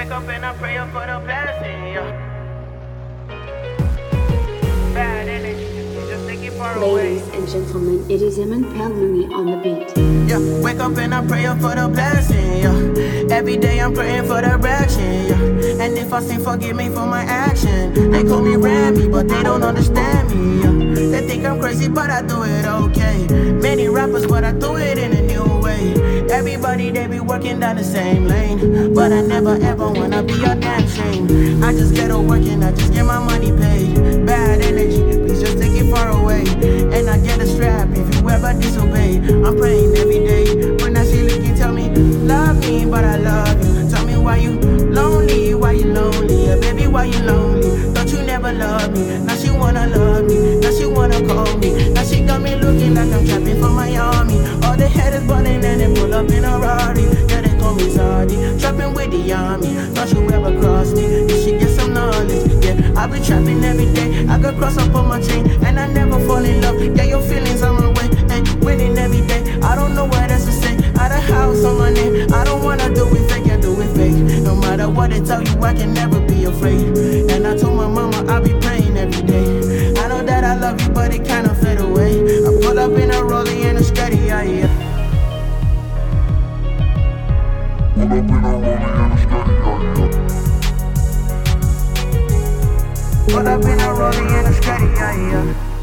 wake up and I pray for the blessing, yeah. Bad energy, just take it far away. Ladies and gentlemen, it is Emin Louis on the beat. Yeah, wake up and I pray for the blessing, yeah. Every day I'm praying for direction, yeah. And if I sin, forgive me for my action. They call me Remy, but they don't understand me, yeah. They think I'm crazy, but I do it okay. Many rappers, but I do it in a new way. Everybody, they be working down the same lane, but I never ever wanna be a damn shame. I just get to work and I just get my money paid. Bad energy, please just take it far away. And I get a strap if you ever disobey. I'm praying every day. When I see looking, tell me, love me, but I love you. Tell me why you lonely, why you lonely? Yeah, baby, why you lonely? Don't you never love me? Now she wanna love me, now she wanna call me. Now she got me looking like I'm trapping for my army. All the haters burning and they pull up in a Rari. Yeah, they call me Zardy, trapping with the army. Don't you ever cross me, you should get some knowledge. Yeah, I be trapping every day. I could cross up on my chain and I never fall in love. Yeah, your feelings on my way and winning every day. I don't know what else to say. Out of house on my name. I don't wanna do it fake, I do it fake. No matter what they tell you, I can never be afraid. And I told my mama I'll be praying every day. I know that I love you, but it kinda fade away. I pull up in a rollie and a steady, yeah, yeah. Pull up in a rollie and a steady, yeah, yeah. Pull up in a rollie and a steady, yeah, yeah.